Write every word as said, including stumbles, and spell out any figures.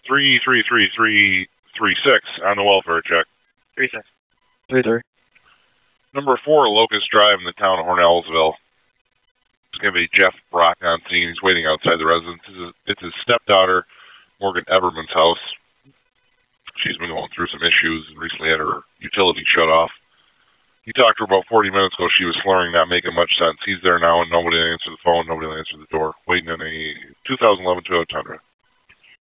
three three three three three six on the welfare check. Three six. Three three. Number four, Locust Drive in the town of Hornellsville. It's going to be Jeff Brock on scene. He's waiting outside the residence. It's his, it's his stepdaughter, Morgan Everman's house. She's been going through some issues and recently had her utility shut off. He talked to her about forty minutes ago. She was slurring, not making much sense. He's there now, and nobody will answer the phone. Nobody will answer the door. Waiting in a two thousand eleven Toyota Tundra.